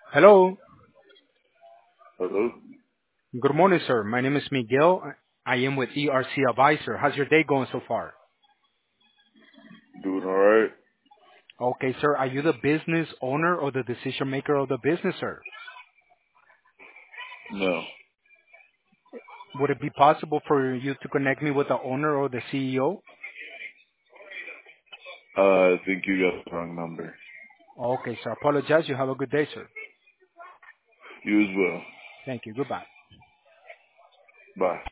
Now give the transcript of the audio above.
Hello. Hello? Good morning, sir. My name is Miguel. I am with ERC Advisor. How's your day going so far? Doing alright? Okay, sir. Are you the business owner or the decision maker of the business, sir? No. Would it be possible for you to connect me with the owner or the CEO? I think you got the wrong number. Okay, sir. Apologize. You have a good day, sir. You as well. Thank you. Goodbye. Bye.